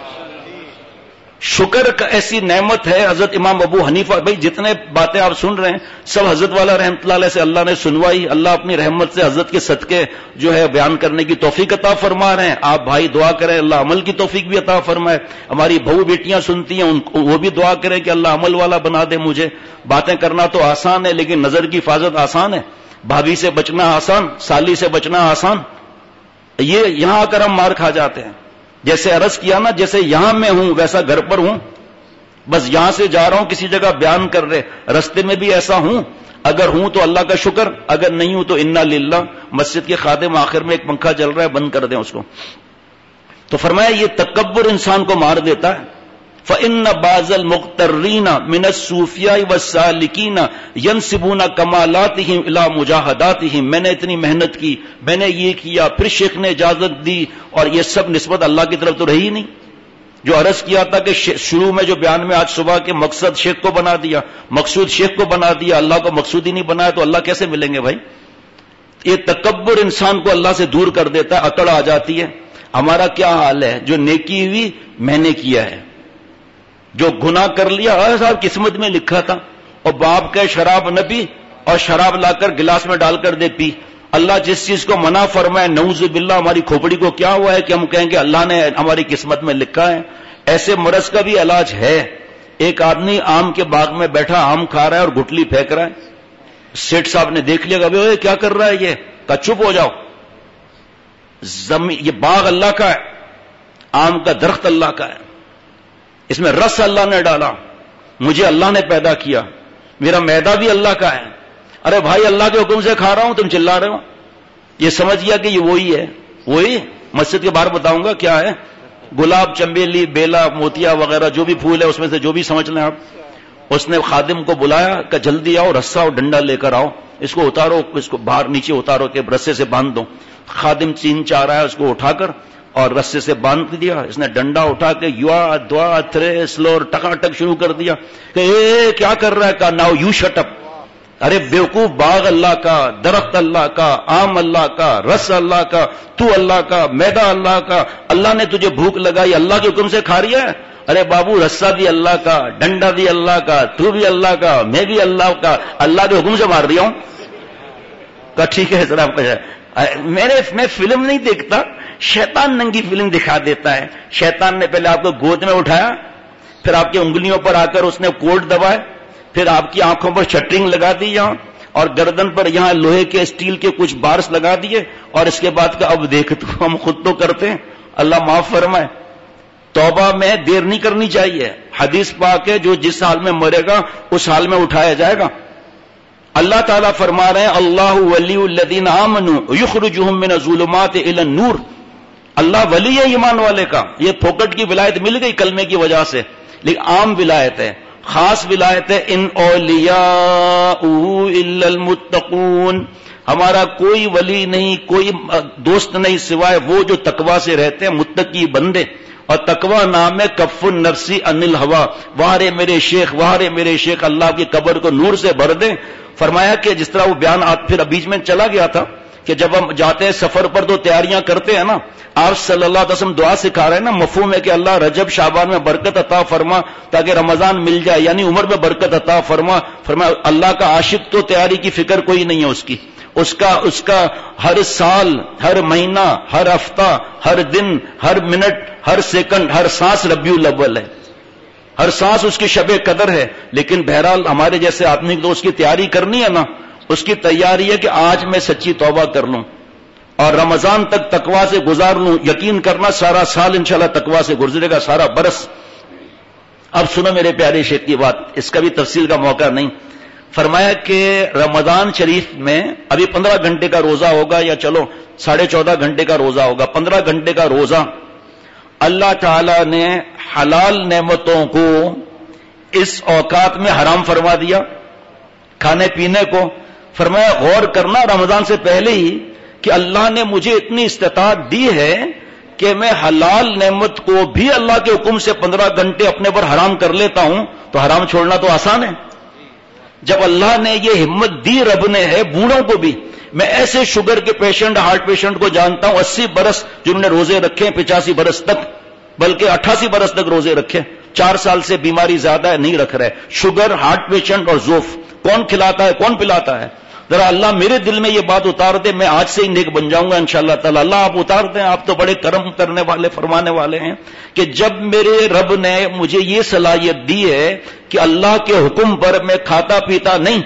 A: شکر کا ایسی نعمت ہے. حضرت امام ابو حنیفہ, بھائی جتنے باتیں آپ سن رہے ہیں سب حضرت والا رحمۃ اللہ علیہ سے اللہ نے سنوائی. اللہ اپنی رحمت سے حضرت کے صدقے جو ہے بیان کرنے کی توفیق عطا فرما رہے ہیں. آپ بھائی دعا کریں اللہ عمل کی توفیق بھی عطا فرمائے. ہماری بہو بیٹیاں سنتی ہیں, ان وہ بھی دعا کریں کہ اللہ عمل والا بنا دے مجھے. باتیں کرنا تو آسان ہے لیکن نظر کی حفاظت آسان ہے. بھابھی سے بچنا آسان, سالی سے بچنا آسان, یہ یہاں آ کر ہم مار کھا جاتے ہیں. جیسے عرض کیا نا, جیسے یہاں میں ہوں ویسا گھر پر ہوں, بس یہاں سے جا رہا ہوں کسی جگہ بیان کر رہے, رستے میں بھی ایسا ہوں. اگر ہوں تو اللہ کا شکر, اگر نہیں ہوں تو انا للہ. مسجد کے خادم آخر میں ایک پنکھا چل رہا ہے بند کر دیں اس کو. تو فرمایا یہ تکبر انسان کو مار دیتا ہے. فَإِنَّ بَعْضَ الْمُقْتَرِّينَ مِنَ الصُّوفِيَاءِ وَالسَّالِكِينَ يَنْسِبُونَ كَمَالَاتِهِمْ إِلَى مُجَاهَدَاتِهِمْ. میں نے اتنی محنت کی, میں نے یہ کیا, پھر شیخ نے اجازت دی, اور یہ سب نسبت اللہ کی طرف تو رہی نہیں. جو عرض کیا تھا کہ شروع میں جو بیان میں آج صبح کے مقصد شیخ کو بنا دیا, مقصود شیخ کو بنا دیا, اللہ کو مقصود ہی نہیں بنایا, تو اللہ کیسے ملیں گے بھائی. یہ تکبر انسان کو اللہ سے دور کر دیتا ہے, اکڑ آ جاتی ہے. ہمارا کیا حال ہے, جو نیکی ہوئی میں نے کیا ہے, جو گناہ کر لیا صاحب قسمت میں لکھا تھا, اور باپ کہ شراب نہ پی, اور شراب لا کر گلاس میں ڈال کر دے پی. اللہ جس چیز کو منع فرمائے نعوذ باللہ, ہماری کھوپڑی کو کیا ہوا ہے کہ ہم کہیں گے اللہ نے ہماری قسمت میں لکھا ہے. ایسے مرض کا بھی علاج ہے. ایک آدمی آم کے باغ میں بیٹھا آم کھا رہا ہے اور گٹلی پھینک رہا ہے. سیٹ صاحب نے دیکھ لیا کہ کیا کر رہا ہے یہ, کہا چپ ہو جاؤ, زمین یہ باغ اللہ کا ہے, آم کا درخت اللہ کا ہے, اس میں رس اللہ نے ڈالا, مجھے اللہ نے پیدا کیا, میرا میدا بھی اللہ کا ہے. ارے بھائی اللہ کے حکم سے کھا رہا ہوں, تم چلا رہے ہو. یہ سمجھ گیا کہ یہ وہی ہے, وہی مسجد کے باہر بتاؤں گا کیا ہے, گلاب چنبیلی بیلا موتیا وغیرہ جو بھی پھول ہے اس میں سے جو بھی سمجھ لیں آپ. اس نے خادم کو بلایا کہ جلدی آؤ, رسا اور ڈنڈا لے کر آؤ, اس کو اتارو, اس کو باہر نیچے اتارو کہ رسے سے باندھ دو. خادم چین چاہ رہا ہے, اس کو اٹھا کر اور رسے سے باندھ دیا. اس نے ڈنڈا اٹھا کے یوا دعا تھرے سلور ٹکا ٹک شروع کر دیا کہ اے کیا کر رہا ہے, کہا ناؤ یو شٹ اپ. ارے بیوقوف, باغ اللہ کا, درخت اللہ کا, آم اللہ کا, رس اللہ کا, تو اللہ کا, میدا اللہ کا. اللہ نے تجھے بھوک لگائی, اللہ کے حکم سے کھا رہی ہے. ارے بابو رسا بھی اللہ کا، ڈنڈا بھی اللہ کا، تو بھی اللہ کا، میں بھی اللہ کا، اللہ کے حکم سے مار رہا ہوں. کہا ٹھیک ہے ذرا میں نے میں فلم نہیں دیکھتا، شیطان ننگی فلم دکھا دیتا ہے. شیطان نے پہلے آپ کو گود میں اٹھایا، پھر آپ کی انگلیوں پر آ کر اس نے کوٹ دبائے، پھر آپ کی آنکھوں پر شٹرنگ لگا دی یہاں، اور گردن پر یہاں لوہے کے اسٹیل کے کچھ بارس لگا دیے، اور اس کے بعد کا اب دیکھ تو ہم خود تو کرتے ہیں، اللہ معاف فرمائے. توبہ میں دیر نہیں کرنی چاہیے. حدیث پاک ہے جو جس حال میں مرے گا اس حال میں اٹھایا جائے گا. اللہ تعالیٰ فرما رہے ہیں اللہ ولی الذین آمنوا یخرجہم من الظلمات الی النور. اللہ ولی ہے ایمان والے کا. یہ پھوکٹ کی ولایت مل گئی کلمے کی وجہ سے، لیکن عام ولایت ہے، خاص ولایت ہے. ان اولیاء الا المتقون، ہمارا کوئی ولی نہیں، کوئی دوست نہیں سوائے وہ جو تقوی سے رہتے ہیں، متقی بندے. اور تقوی نام ہے کف النفسی عن الہوا. وہارے میرے شیخ، وہارے میرے شیخ، اللہ کی قبر کو نور سے بھر دیں. فرمایا کہ جس طرح وہ بیان آج پھر بیچ میں چلا گیا تھا کہ جب ہم جاتے ہیں سفر پر تو تیاریاں کرتے ہیں نا، آپ صلی اللہ علیہ وسلم دعا سکھا رہے ہیں نا، مفہوم ہے کہ اللہ رجب شعبان میں برکت عطا فرما تاکہ رمضان مل جائے، یعنی عمر میں برکت عطا فرما. فرمایا اللہ کا عاشق تو تیاری کی فکر کوئی نہیں ہے اس کی، اس کا اس کا ہر سال، ہر مہینہ، ہر ہفتہ، ہر دن، ہر منٹ، ہر سیکنڈ، ہر سانس ربیع الاول ہے، ہر سانس اس کی شب قدر ہے. لیکن بہرحال ہمارے جیسے آدمی کو اس کی تیاری کرنی ہے نا، اس کی تیاری ہے کہ آج میں سچی توبہ کر لوں اور رمضان تک تقوی سے گزار لوں. یقین کرنا سارا سال انشاءاللہ تقوی سے گزرے گا، سارا برس. اب سنو میرے پیارے شیخ کی بات، اس کا بھی تفصیل کا موقع نہیں. فرمایا کہ رمضان شریف میں ابھی پندرہ گھنٹے کا روزہ ہوگا، یا چلو ساڑھے چودہ گھنٹے کا روزہ ہوگا. پندرہ گھنٹے کا روزہ اللہ تعالی نے حلال نعمتوں کو اس اوقات میں حرام فرما دیا، کھانے پینے کو. فرمایا غور کرنا رمضان سے پہلے ہی کہ اللہ نے مجھے اتنی استطاعت دی ہے کہ میں حلال نعمت کو بھی اللہ کے حکم سے پندرہ گھنٹے اپنے پر حرام کر لیتا ہوں. تو حرام چھوڑنا تو آسان ہے. جب اللہ نے یہ ہمت دی رب نے ہے بوڑھوں کو بھی. میں ایسے شوگر کے پیشنٹ، ہارٹ پیشنٹ کو جانتا ہوں اسی برس جنہوں نے روزے رکھے، پچاسی برس تک، بلکہ اٹھاسی برس تک روزے رکھے. چار سال سے بیماری زیادہ ہے، نہیں رکھ رہے. شوگر، ہارٹ پیشنٹ اور زوف کون کھلاتا ہے، کون پلاتا ہے؟ ذرا اللہ میرے دل میں یہ بات اتار دے، میں آج سے ہی نیک بن جاؤں گا انشاءاللہ تعالی. اللہ آپ اتار دیں، آپ تو بڑے کرم کرنے والے، فرمانے والے ہیں کہ جب میرے رب نے مجھے یہ صلاحیت دی ہے کہ اللہ کے حکم پر میں کھاتا پیتا نہیں،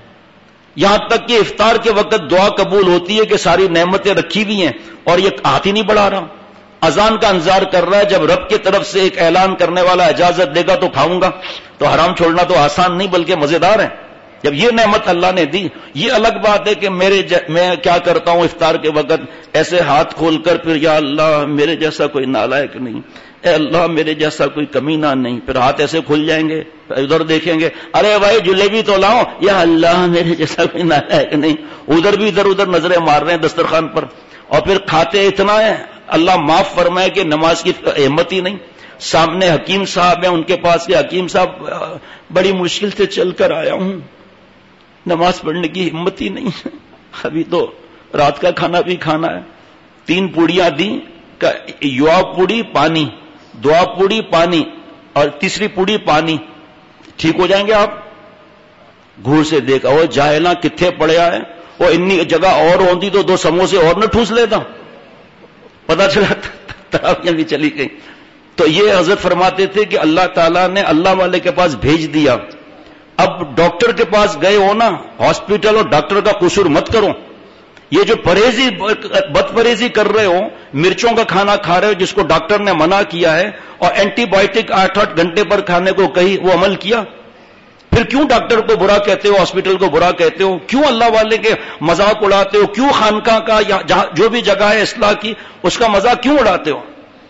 A: یہاں تک کہ افطار کے وقت دعا قبول ہوتی ہے کہ ساری نعمتیں رکھی ہوئی ہیں اور یہ ہاتھ ہی نہیں بڑھا رہا، اذان کا انتظار کر رہا ہے جب رب کی طرف سے ایک اعلان کرنے والا اجازت دے گا تو کھاؤں گا. تو حرام چھوڑنا تو آسان نہیں بلکہ مزیدار ہے. جب یہ نعمت اللہ نے دی، یہ الگ بات ہے کہ میرے ج... میں کیا کرتا ہوں افطار کے وقت ایسے ہاتھ کھول کر پھر یا اللہ میرے جیسا کوئی نالائق نہیں، اے اللہ میرے جیسا کوئی کمینہ نہیں. پھر ہاتھ ایسے کھل جائیں گے، ادھر دیکھیں گے، ارے بھائی جلیبی تو لاؤ، یا اللہ میرے جیسا کوئی نالائق نہیں. ادھر بھی ادھر ادھر نظریں مار رہے ہیں دسترخوان پر، اور پھر کھاتے اتنا ہے. اللہ معاف فرمائے کہ نماز کی اہمیت ہی نہیں. سامنے حکیم صاحب ہیں، ان کے پاس کہ حکیم صاحب بڑی مشکل سے چل کر آیا ہوں، نماز پڑھنے کی ہمت ہی نہیں، ابھی تو رات کا کھانا بھی کھانا ہے. تین پوڑیاں دی، یوا پوڑی پانی، دعا پوڑی پانی، اور تیسری پوڑی پانی. ٹھیک ہو جائیں گے آپ؟ گھور سے دیکھا وہ جاہلاں کتنے پڑیا ہے، وہ انی جگہ اور ہوتی تو دو سموسے اور نہ ٹھوس لیتا. پتا چلا تراویاں بھی چلی گئی. تو یہ حضرت فرماتے تھے کہ اللہ تعالیٰ نے اللہ والے کے پاس بھیج دیا. اب ڈاکٹر کے پاس گئے ہو نا، ہاسپٹل اور ڈاکٹر کا قصور مت کرو. یہ جو پرہیزی بد پرہیزی کر رہے ہو، مرچوں کا کھانا کھا رہے ہو جس کو ڈاکٹر نے منع کیا ہے، اور اینٹی بایوٹک آٹھ آٹھ گھنٹے پر کھانے کو کہی، وہ عمل کیا. پھر کیوں ڈاکٹر کو برا کہتے ہو، ہاسپٹل کو برا کہتے ہو، کیوں اللہ والے کے مذاق اڑاتے ہو، کیوں خانقاہ کا یا جو بھی جگہ ہے اصلاح کی اس کا مذاق کیوں اڑاتے ہو؟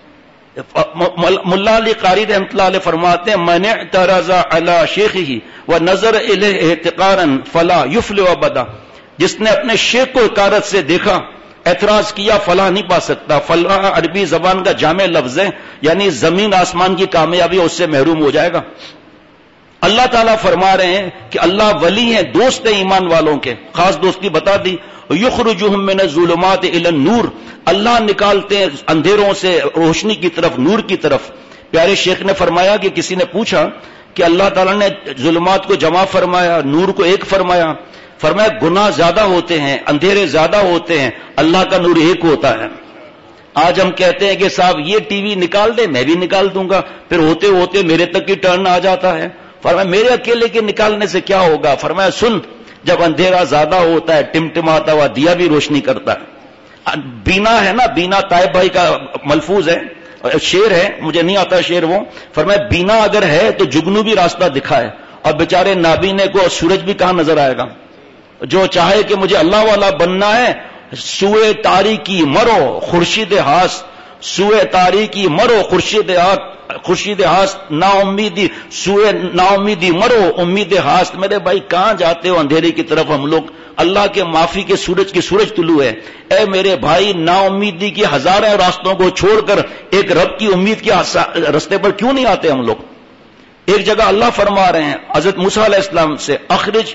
A: ملا علی قاری رحمۃ اللہ علیہ فرماتے ہیں من اعترض علی شیخہ ونظر الیہ احتقارا فلا یفلح ابدا. جس نے اپنے شیخ کو حقارت سے دیکھا، اعتراض کیا، فلاح نہیں پا سکتا. فلاح عربی زبان کا جامع لفظ ہے، یعنی زمین آسمان کی کامیابی اس سے محروم ہو جائے گا. اللہ تعالیٰ فرما رہے ہیں کہ اللہ ولی ہیں، دوست ہیں ایمان والوں کے. خاص دوستی بتا دی. یخرجہم من الظلمات الی النور، اللہ نکالتے ہیں اندھیروں سے روشنی کی طرف، نور کی طرف. پیارے شیخ نے فرمایا کہ کسی نے پوچھا کہ اللہ تعالیٰ نے ظلمات کو جمع فرمایا، نور کو ایک فرمایا، فرمایا گناہ زیادہ ہوتے ہیں، اندھیرے زیادہ ہوتے ہیں، اللہ کا نور ایک ہوتا ہے۔ آج ہم کہتے ہیں کہ صاحب یہ ٹی وی نکال دے، میں بھی نکال دوں گا، پھر ہوتے ہوتے میرے تک کی ٹرن آ جاتا ہے۔ فرمایا میرے اکیلے کے نکالنے سے کیا ہوگا؟ فرمایا سن، جب اندھیرا زیادہ ہوتا ہے ٹمٹماتا ہوا دیا بھی روشنی کرتا ہے۔ بینا ہے نا، بینا طائب بھائی کا ملفوظ ہے، شیر ہے، مجھے نہیں آتا شیر وہ، فرمایا بینا اگر ہے تو جگنو بھی راستہ دکھائے، اور بیچارے نابینے کو سورج بھی کہاں نظر آئے گا؟ جو چاہے کہ مجھے اللہ والا بننا ہے، سوئے تاریکی مرو خورشید ہاس، سوئے تاریکی مرو خورشید ہاس، خورشید ہاس نا امیدی، سوئے نا امیدی مرو امید ہاس۔ میرے بھائی کہاں جاتے ہو اندھیرے کی طرف؟ ہم لوگ اللہ کے معافی کے سورج کی سورج طلوع ہے۔ اے میرے بھائی، نا امیدی کی ہزاروں راستوں کو چھوڑ کر ایک رب کی امید کے راستے پر کیوں نہیں آتے ہم لوگ؟ ایک جگہ اللہ فرما رہے ہیں حضرت موسیٰ علیہ السلام سے، اخرج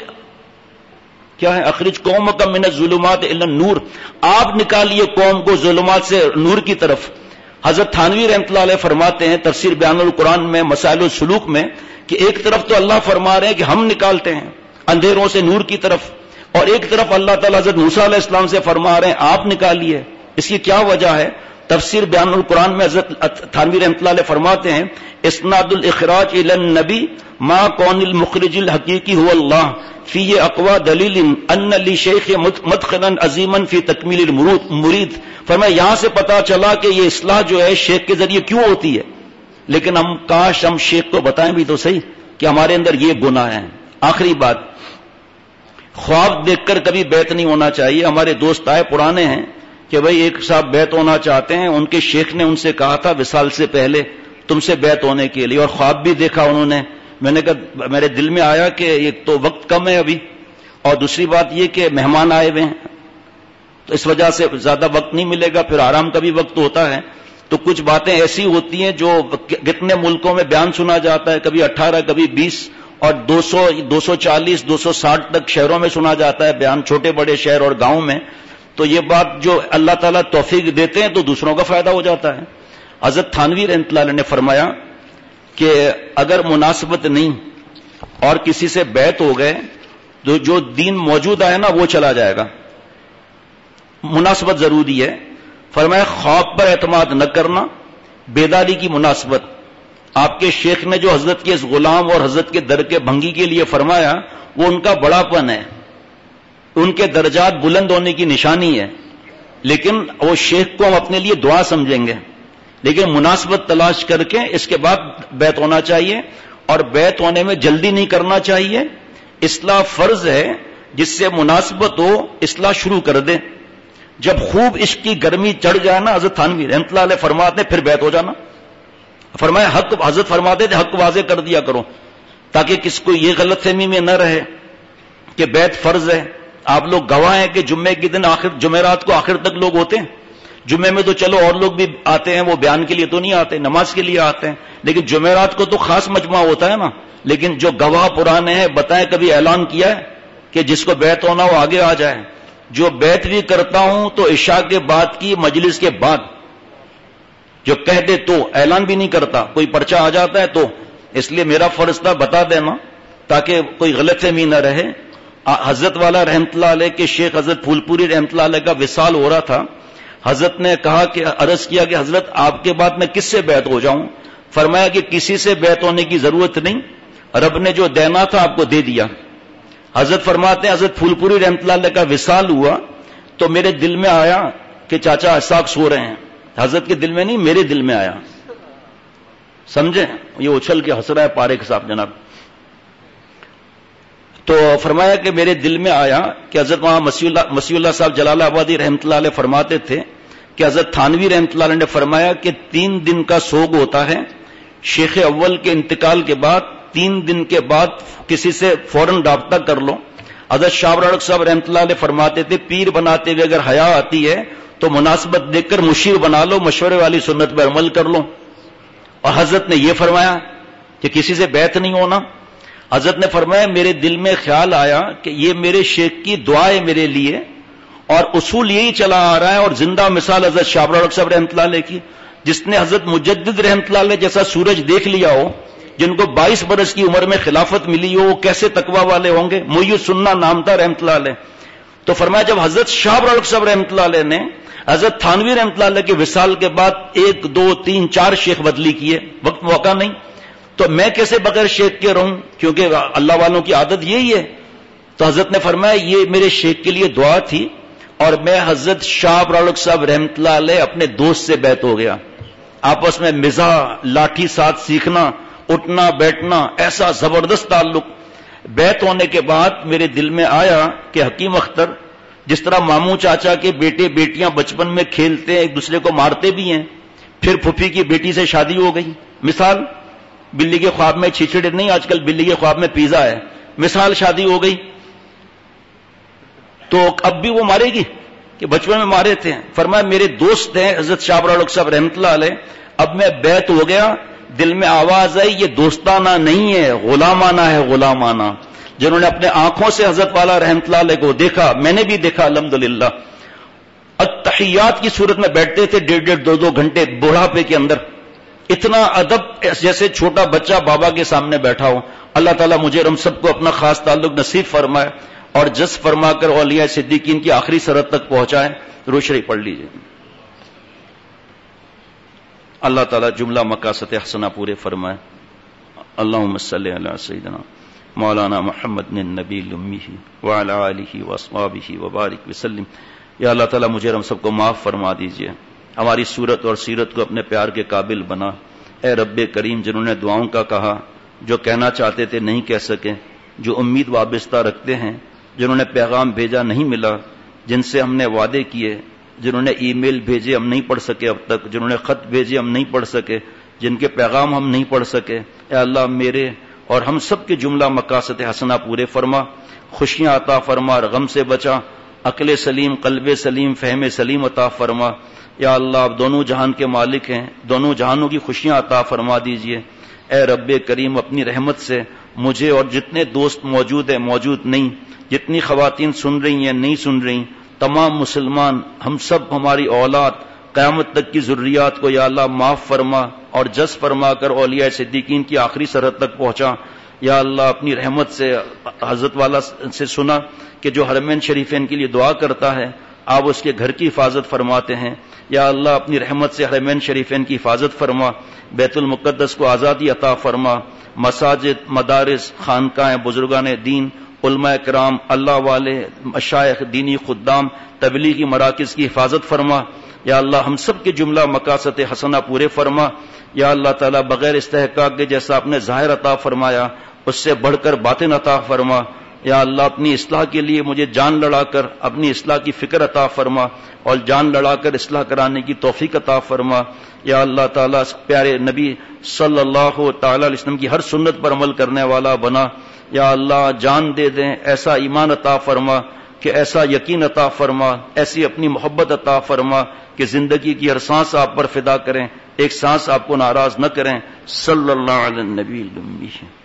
A: کیا ہے؟ اخرج قومک من الظلمات الی النور، آپ نکالیے قوم کو ظلمات سے نور کی طرف۔ حضرت تھانوی رحمۃ اللہ علیہ فرماتے ہیں تفسیر بیان القرآن میں مسائل السلوک میں کہ ایک طرف تو اللہ فرما رہے ہیں کہ ہم نکالتے ہیں اندھیروں سے نور کی طرف، اور ایک طرف اللہ تعالیٰ حضرت موسیٰ علیہ السلام سے فرما رہے ہیں آپ نکالیے۔ اس کی کیا وجہ ہے؟ تفسیر بیان القرآن میں حضرت تھانوی رحمۃ اللہ علیہ فرماتے ہیں اسناد الاخراج الی النبی ما کون المخرج الحقیقی هو اللہ فی اقوا دلیل ان لشیخ مدخلا عظیما فی تکمیل المرید۔ فرمایا یہاں سے پتا چلا کہ یہ اصلاح جو ہے شیخ کے ذریعے کیوں ہوتی ہے، لیکن ہم کاش ہم شیخ کو بتائیں بھی تو صحیح کہ ہمارے اندر یہ گناہ ہیں۔ آخری بات، خواب دیکھ کر کبھی بیت نہیں ہونا چاہیے۔ ہمارے دوست آئے پرانے ہیں کہ بھئی ایک صاحب بیت ہونا چاہتے ہیں، ان کے شیخ نے ان سے کہا تھا وصال سے پہلے تم سے بیت ہونے کے لیے، اور خواب بھی دیکھا انہوں نے۔ میں نے کہا میرے دل میں آیا کہ ایک تو وقت کم ہے ابھی، اور دوسری بات یہ کہ مہمان آئے ہوئے ہیں، تو اس وجہ سے زیادہ وقت نہیں ملے گا، پھر آرام کا بھی وقت ہوتا ہے۔ تو کچھ باتیں ایسی ہوتی ہیں جو کتنے ملکوں میں بیان سنا جاتا ہے، کبھی اٹھارہ کبھی بیس اور دو سو دو سو چالیس دو سو ساٹھ تک شہروں میں سنا جاتا ہے بیان، چھوٹے بڑے شہر اور گاؤں میں۔ تو یہ بات جو اللہ تعالیٰ توفیق دیتے ہیں تو دوسروں کا فائدہ ہو جاتا ہے۔ حضرت تھانوی رحمۃ اللہ علیہ نے فرمایا کہ اگر مناسبت نہیں اور کسی سے بیعت ہو گئے تو جو دین موجود ہے نا وہ چلا جائے گا، مناسبت ضروری ہے۔ فرمایا خواب پر اعتماد نہ کرنا، بیداری کی مناسبت۔ آپ کے شیخ نے جو حضرت کے اس غلام اور حضرت کے در کے بھنگی کے لیے فرمایا وہ ان کا بڑا پن ہے، ان کے درجات بلند ہونے کی نشانی ہے، لیکن وہ شیخ کو ہم اپنے لیے دعا سمجھیں گے، لیکن مناسبت تلاش کر کے اس کے بعد بیعت ہونا چاہیے، اور بیعت ہونے میں جلدی نہیں کرنا چاہیے۔ اصلاح فرض ہے، جس سے مناسبت ہو اصلاح شروع کر دے۔ جب خوب عشق کی گرمی چڑھ جائے نا، حضرت تھانوی رحمۃ اللہ علیہ فرماتے ہیں پھر بیعت ہو جانا۔ فرمایا حق، حضرت فرماتے تھے حق واضح کر دیا کرو تاکہ کس کو یہ غلط فہمی میں نہ رہے کہ بیعت فرض ہے۔ آپ لوگ گواہ ہیں کہ جمعے کے دن آخر جمعرات کو آخر تک لوگ ہوتے ہیں۔ جمعے میں تو چلو اور لوگ بھی آتے ہیں، وہ بیان کے لیے تو نہیں آتے، نماز کے لیے آتے ہیں، لیکن جمعرات کو تو خاص مجمع ہوتا ہے نا۔ لیکن جو گواہ پرانے ہیں بتائیں کبھی اعلان کیا ہے کہ جس کو بیعت ہونا وہ آگے آ جائے؟ جو بیعت بھی کرتا ہوں تو عشاء کے بعد کی مجلس کے بعد، جو کہہ دے تو اعلان بھی نہیں کرتا، کوئی پرچہ آ جاتا ہے تو۔ اس لیے میرا فرض تھا بتا دینا تاکہ کوئی غلط فہمی نہ رہے۔ حضرت والا رحمت اللہ علیہ کے شیخ حضرت پھول پوری رحمت اللہ علیہ کا وصال ہو رہا تھا۔ حضرت نے کہا کہ عرض کیا کہ حضرت آپ کے بعد میں کس سے بیعت ہو جاؤں؟ فرمایا کہ کسی سے بیعت ہونے کی ضرورت نہیں، رب نے جو دینا تھا آپ کو دے دیا۔ حضرت فرماتے ہیں حضرت پھول پوری رحمت اللہ علیہ کا وصال ہوا تو میرے دل میں آیا کہ چاچا اسحاق سو رہے ہیں۔ حضرت کے دل میں نہیں، میرے دل میں آیا، سمجھے؟ یہ اچھل کے ہنس رہا ہے پارک صاحب جناب۔ تو فرمایا کہ میرے دل میں آیا کہ حضرت وہاں مسیح اللہ مسیح اللہ صاحب جلال آبادی رحمت اللہ علیہ فرماتے تھے کہ حضرت تھانوی رحمت اللہ علیہ نے فرمایا کہ تین دن کا سوگ ہوتا ہے، شیخ اول کے انتقال کے بعد تین دن کے بعد کسی سے فوراً رابطہ کر لو۔ حضرت شاہ رڑک صاحب رحمت اللہ علیہ فرماتے تھے پیر بناتے ہوئے اگر حیا آتی ہے تو مناسبت دیکھ کر مشیر بنا لو، مشورے والی سنت پر عمل کر لو۔ اور حضرت نے یہ فرمایا کہ کسی سے بیعت نہیں ہونا۔ حضرت نے فرمایا میرے دل میں خیال آیا کہ یہ میرے شیخ کی دعا ہے میرے لیے، اور اصول یہی چلا آ رہا ہے، اور زندہ مثال حضرت شاہ رڑک صاحب رحمت اللہ علیہ کی جس نے حضرت مجدد رحمۃ اللہ علیہ جیسا سورج دیکھ لیا ہو، جن کو بائیس برس کی عمر میں خلافت ملی ہو، وہ کیسے تقوی والے ہوں گے؟ محی السنہ نام تھا رحمۃ اللہ علیہ. تو فرمایا جب حضرت شاہ ابرالق صاحب رحمۃ اللہ علیہ نے حضرت تھانوی رحمۃ اللہ علیہ کے وصال کے بعد ایک دو تین چار شیخ بدلی کیے، وقت موقع نہیں، تو میں کیسے بغیر شیخ کے رہوں؟ کیونکہ اللہ والوں کی عادت یہی ہے. تو حضرت نے فرمایا یہ میرے شیخ کے لیے دعا تھی، اور میں حضرت شاہ ابرالق صاحب رحمۃ اللہ علیہ اپنے دوست سے بیعت ہو گیا. آپس میں مزاح، لاٹھی ساتھ سیکھنا، اٹھنا بیٹھنا، ایسا زبردست تعلق. بیعت ہونے کے بعد میرے دل میں آیا کہ حکیم اختر جس طرح ماموں چاچا کے بیٹے بیٹیاں بچپن میں کھیلتے ہیں، ایک دوسرے کو مارتے بھی ہیں، پھر پھپھی کی بیٹی سے شادی ہو گئی، مثال بلی کے خواب میں چھچڑے نہیں، آج کل بلی کے خواب میں پیزا ہے، مثال شادی ہو گئی، تو اب بھی وہ مارے گی کہ بچپن میں مارے تھے. فرمایا میرے دوست ہیں حضرت شاہ ابرالق صاحب رحمۃ اللہ علیہ، اب میں بیعت ہو گیا، دل میں آواز آئی یہ دوستانہ نہیں ہے، غلامانہ ہے، غلامانہ. جنہوں نے اپنے آنکھوں سے حضرت والا رحمۃ اللہ علیہ کو دیکھا، میں نے بھی دیکھا الحمدللہ، التحیات کی صورت میں بیٹھتے تھے ڈیڑھ ڈیڑھ دو دو گھنٹے بڑھاپے کے اندر، اتنا ادب جیسے چھوٹا بچہ بابا کے سامنے بیٹھا ہو. اللہ تعالیٰ مجھے ہم سب کو اپنا خاص تعلق نصیب فرمائے اور جذب فرما کر اولیاء صدیقین کی آخری سرحد تک پہنچائے. درود شریف پڑھ لیجیے. اللہ تعالیٰ جملہ مقاصد حسنہ پورے فرمائے. اللہم صلی علی سیدنا مولانا محمد النبی الامی وعلی آلہ واصحابہ وبارک وسلم. یا اللہ تعالیٰ مجھے ہم سب کو معاف فرما دیجیے، ہماری صورت اور سیرت کو اپنے پیار کے قابل بنا. اے رب کریم، جنہوں نے دعاؤں کا کہا، جو کہنا چاہتے تھے نہیں کہہ سکے، جو امید وابستہ رکھتے ہیں، جنہوں نے پیغام بھیجا نہیں ملا، جن سے ہم نے وعدے کیے، جنہوں نے ای میل بھیجے ہم نہیں پڑھ سکے اب تک، جنہوں نے خط بھیجے ہم نہیں پڑھ سکے، جن کے پیغام ہم نہیں پڑھ سکے، اے اللہ میرے اور ہم سب کے جملہ مقاصد حسنہ پورے فرما، خوشیاں عطا فرما، اور غم سے بچا، عقل سلیم، قلب سلیم، فہم سلیم عطا فرما. یا اللہ آپ دونوں جہان کے مالک ہیں، دونوں جہانوں کی خوشیاں عطا فرما دیجئے. اے رب کریم، اپنی رحمت سے مجھے اور جتنے دوست موجود ہیں، موجود نہیں، جتنی خواتین سن رہی ہیں نہیں سن رہی، تمام مسلمان، ہم سب، ہماری اولاد، قیامت تک کی ذریات کو یا اللہ معاف فرما اور جز فرما کر اولیاء صدیقین کی آخری سرحد تک پہنچا. یا اللہ اپنی رحمت سے حضرت والا سے سنا کہ جو حرمین شریفین کے لیے دعا کرتا ہے آپ اس کے گھر کی حفاظت فرماتے ہیں. یا اللہ اپنی رحمت سے حرمین شریفین کی حفاظت فرما، بیت المقدس کو آزادی عطا فرما، مساجد، مدارس، خانقاہیں، بزرگان دین، علماء کرام، اللہ والے، مشائخ، دینی خدام، تبلیغی مراکز کی حفاظت فرما. یا اللہ ہم سب کے جملہ مقاصد حسنہ پورے فرما. یا اللہ تعالیٰ بغیر استحقاق کے جیسا آپ نے ظاہر عطا فرمایا اس سے بڑھ کر باطن عطا فرما. یا اللہ اپنی اصلاح کے لیے مجھے جان لڑا کر اپنی اصلاح کی فکر عطا فرما اور جان لڑا کر اصلاح کرانے کی توفیق عطا فرما. یا اللہ تعالیٰ پیارے نبی صلی اللہ تعالی علیہ وسلم کی ہر سنت پر عمل کرنے والا بنا. یا اللہ جان دے دیں، ایسا ایمان عطا فرما کہ ایسا یقین عطا فرما، ایسی اپنی محبت عطا فرما کہ زندگی کی ہر سانس آپ پر فدا کریں، ایک سانس آپ کو ناراض نہ کریں. صلی اللہ علیہ النبی الامی.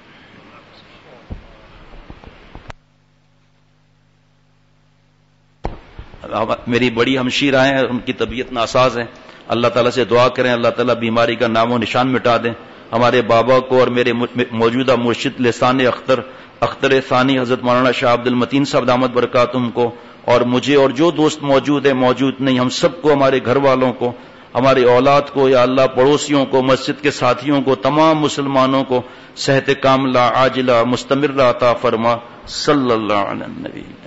A: میری بڑی ہمشیرہ ہیں، ان کی طبیعت ناساز ہے، اللہ تعالیٰ سے دعا کریں اللہ تعالیٰ بیماری کا نام و نشان مٹا دیں. ہمارے بابا کو اور میرے موجودہ مرشد لسان اختر اختر ثانی حضرت مولانا شاہ عبد المتین صاحب دامت برکاتہم کو، اور مجھے اور جو دوست موجود ہیں موجود نہیں، ہم سب کو، ہمارے گھر والوں کو، ہماری اولاد کو، یا اللہ پڑوسیوں کو، مسجد کے ساتھیوں کو، تمام مسلمانوں کو صحت کاملہ عاجلہ مستمرہ عطا فرما. صلی اللہ علیہ النبی.